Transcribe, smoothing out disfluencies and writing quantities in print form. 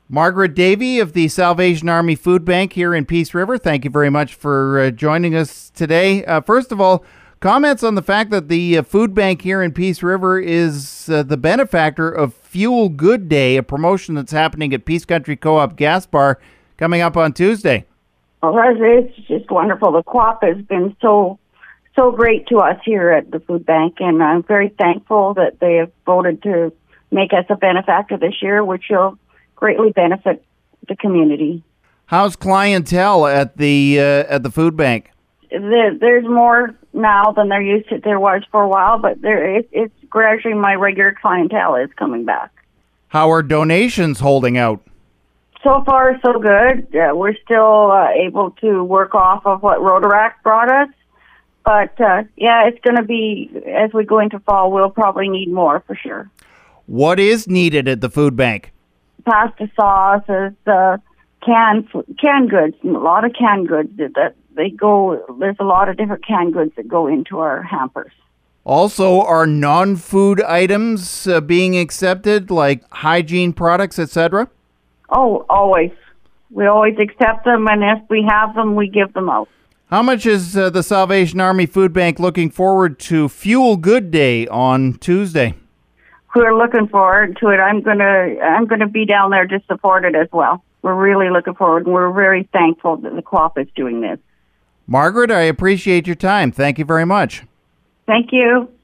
Margaret Davey of the Salvation Army Food Bank here in Peace River, thank you very much for joining us today. First of all, comments on the fact that the food bank here in Peace River is the benefactor of Fuel Good Day, a promotion that's happening at Peace Country Co-op Gas Bar coming up on Tuesday. Well, it's just wonderful. The co-op has been so great to us here at the food bank, and I'm very thankful that they have voted to make us a benefactor this year, which will greatly benefit the community. How's clientele at the food bank? There's more now than there was for a while, but it's gradually my regular clientele is coming back. How are donations holding out? So far, so good. We're still able to work off of what Rotaract brought us, but it's going to be, as we go into fall, we'll probably need more for sure. What is needed at the food bank? Pasta sauces, canned goods, a lot of canned goods that they go. There's a lot of different canned goods that go into our hampers. Also, are non-food items being accepted, like hygiene products, etc.? Oh, always. We always accept them, and if we have them, we give them out. How much is the Salvation Army Food Bank looking forward to Fuel Good Day on Tuesday? We're looking forward to it. I'm gonna be down there to support it as well. We're really looking forward, and we're very thankful that the co-op is doing this. Margaret, I appreciate your time. Thank you very much. Thank you.